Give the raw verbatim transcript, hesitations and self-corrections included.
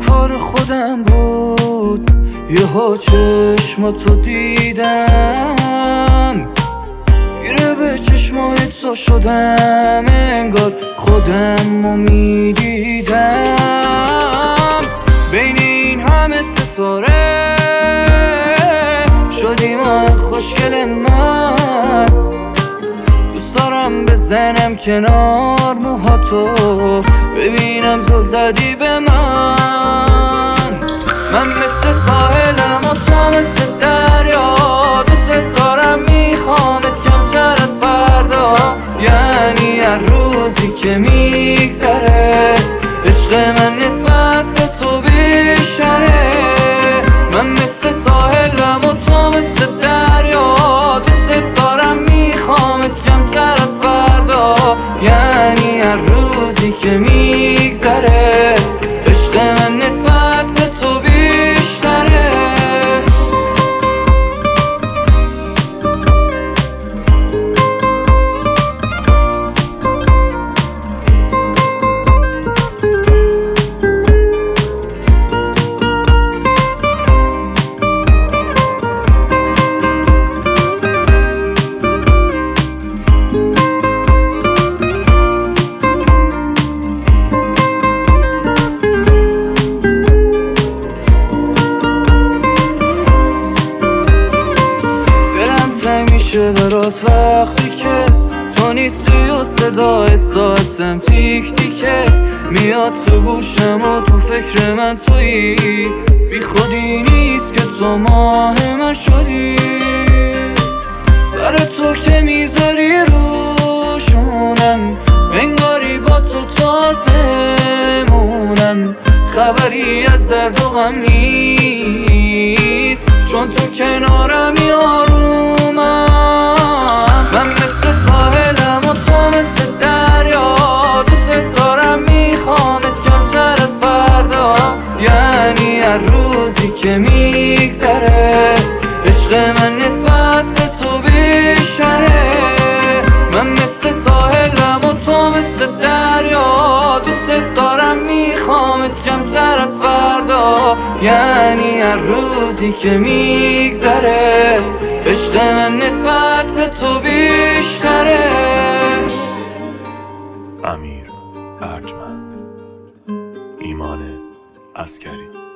کار خودم بود، یهو چشماتو دیدم، گیره به چشمای تو شدم، انگار خودم رو میدیدم. بین این همه ستاره شدی ماه خوشگل من، دوست دارم بزنم کنار موهاتو، ببینم زل زدی به من. من مثل ساحلم و تو مثل دریا، دوست دارم میخوامت کمتر از فردا، یعنی هر روزی که میگذره عشق من نسبت به تو بیشتره. من مثل ساحلم و تو مثل دریا، دوست دارم میخوامت کمتر از فردا، یعنی هر روزی که میگذره عشق من نسبت به تو بیشتره. میشه برات وقتی که تو نیستی و صدای ساعتم تیک تیکه میاد تو گوشم و تو فکر من تویی، بی خودی نیست که تو ماه من شدی. سر تو که میذاری روشونم، انگاری با تو تازه مونم، خبری از درد و غم نیست، چون تو کنارمی آرومم. من مثل ساحلم و تو مثل دریا، دوست دارم میخوامت کمتر از فردا، یعنی هر روزی که میگذره عشق من نسبت به تو بیشتره. من مثل ساحلم و تو مثل دریا، دوست دارم میخوامت کمتر از فردا، یعنی هر روزی که میگذره عشق من نسبت به تو بیشتره. امیر ارجمند، ایمان عسکری.